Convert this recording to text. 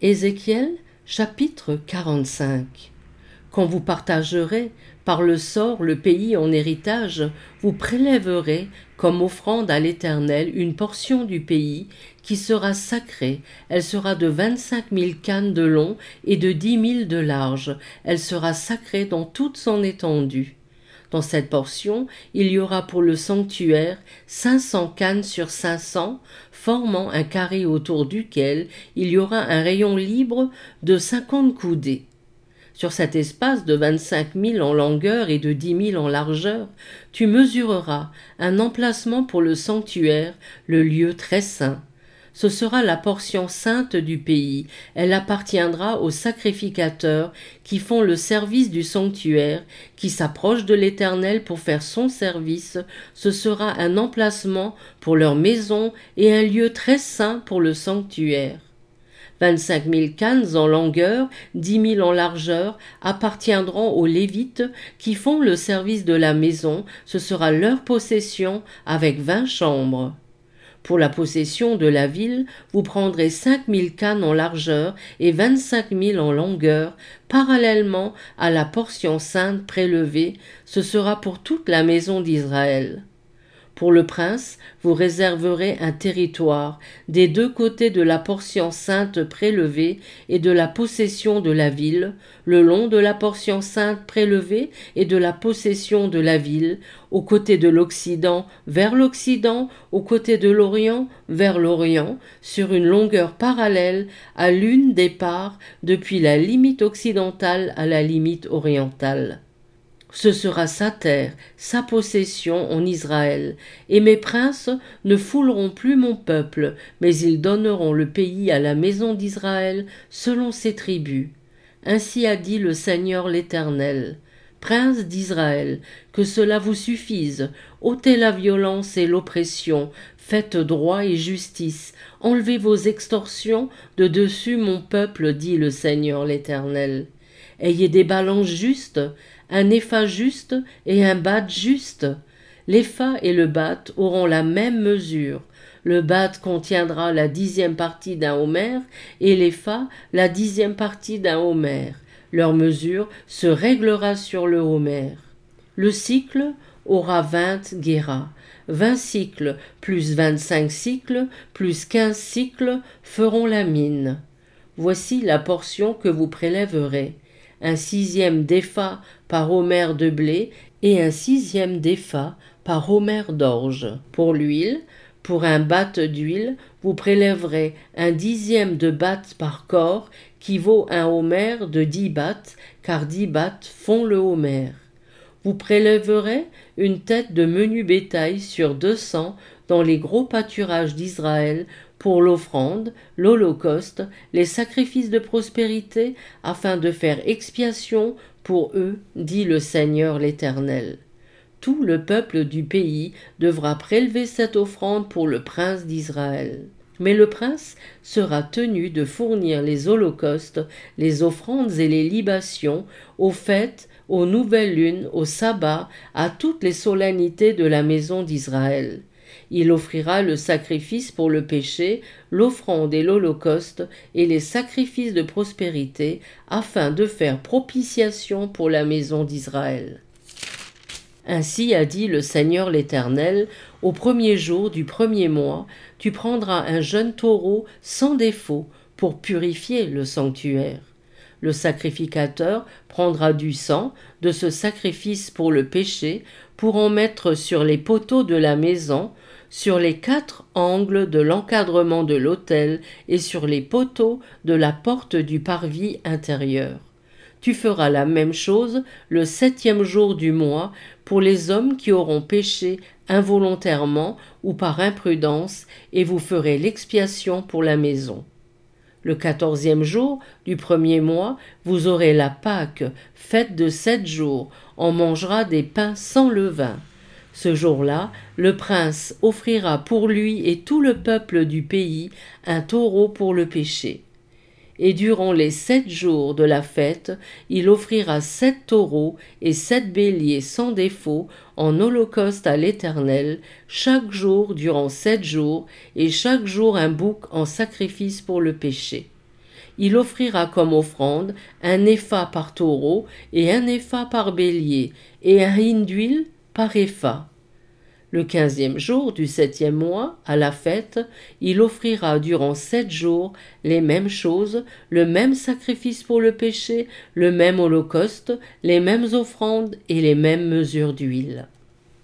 Ézéchiel, chapitre 45. Quand vous partagerez par le sort le pays en héritage, vous prélèverez comme offrande à l'Éternel une portion du pays qui sera sacrée. Elle sera de 25 000 cannes de long et de 10 000 de large. Elle sera sacrée dans toute son étendue. Dans cette portion, il y aura pour le sanctuaire 500 cannes sur 500, formant un carré autour duquel il y aura un rayon libre de 50 coudées. Sur cet espace de 25 000 en longueur et de 10 000 en largeur, tu mesureras un emplacement pour le sanctuaire, le lieu très saint. Ce sera la portion sainte du pays. Elle appartiendra aux sacrificateurs qui font le service du sanctuaire, qui s'approchent de l'Éternel pour faire son service. Ce sera un emplacement pour leur maison et un lieu très saint pour le sanctuaire. 25 000 cannes en longueur, 10 000 en largeur, appartiendront aux Lévites qui font le service de la maison. Ce sera leur possession avec 20 chambres. Pour la possession de la ville, vous prendrez 5 000 cannes en largeur et 25 000 en longueur, parallèlement à la portion sainte prélevée. Ce sera pour toute la maison d'Israël. Pour le prince, vous réserverez un territoire des deux côtés de la portion sainte prélevée et de la possession de la ville, le long de la portion sainte prélevée et de la possession de la ville, au côté de l'Occident vers l'Occident, au côté de l'Orient vers l'Orient, sur une longueur parallèle à l'une des parts depuis la limite occidentale à la limite orientale. Ce sera sa terre, sa possession en Israël, et mes princes ne fouleront plus mon peuple, mais ils donneront le pays à la maison d'Israël selon ses tribus. Ainsi a dit le Seigneur l'Éternel. Princes d'Israël, que cela vous suffise, ôtez la violence et l'oppression, faites droit et justice, enlevez vos extorsions de dessus mon peuple, dit le Seigneur l'Éternel. Ayez des balances justes, un épha juste et un bath juste. L'épha et le bath auront la même mesure. Le bath contiendra la 10e partie d'un homère et l'épha la 10e partie d'un homère. Leur mesure se réglera sur le homère. Le cycle aura 20 guéras. 20 cycles plus 25 cycles plus 15 cycles feront la mine. Voici la portion que vous prélèverez. Un 6e d'épha par homère de blé et un 6e d'épha par homère d'orge. Pour l'huile, pour un bath d'huile, vous prélèverez un 10e de bath par corps qui vaut un homère de 10 baths, car 10 baths font le homère. Vous prélèverez une tête de menu bétail sur 200 dans les gros pâturages d'Israël pour l'offrande, l'holocauste, les sacrifices de prospérité, afin de faire expiation pour eux, dit le Seigneur l'Éternel. Tout le peuple du pays devra prélever cette offrande pour le prince d'Israël. Mais le prince sera tenu de fournir les holocaustes, les offrandes et les libations aux fêtes, aux nouvelles lunes, aux sabbats, à toutes les solennités de la maison d'Israël. Il offrira le sacrifice pour le péché, l'offrande et l'holocauste, et les sacrifices de prospérité, afin de faire propitiation pour la maison d'Israël. Ainsi a dit le Seigneur l'Éternel, au premier jour du premier mois, tu prendras un jeune taureau sans défaut pour purifier le sanctuaire. Le sacrificateur prendra du sang de ce sacrifice pour le péché, pour en mettre sur les poteaux de la maison, sur les 4 angles de l'encadrement de l'autel et sur les poteaux de la porte du parvis intérieur. Tu feras la même chose le 7e jour du mois pour les hommes qui auront péché involontairement ou par imprudence, et vous ferez l'expiation pour la maison. Le 14e jour du premier mois, vous aurez la Pâque, fête de 7 jours, on mangera des pains sans levain. Ce jour-là, le prince offrira pour lui et tout le peuple du pays un taureau pour le péché. Et durant les 7 jours de la fête, il offrira 7 taureaux et 7 béliers sans défaut en holocauste à l'Éternel, chaque jour durant 7 jours, et chaque jour un bouc en sacrifice pour le péché. il offrira comme offrande un épha par taureau et un épha par bélier, et un hin d'huile par épha. Le 15e jour du 7e mois, à la fête, il offrira durant 7 jours les mêmes choses, le même sacrifice pour le péché, le même holocauste, les mêmes offrandes et les mêmes mesures d'huile.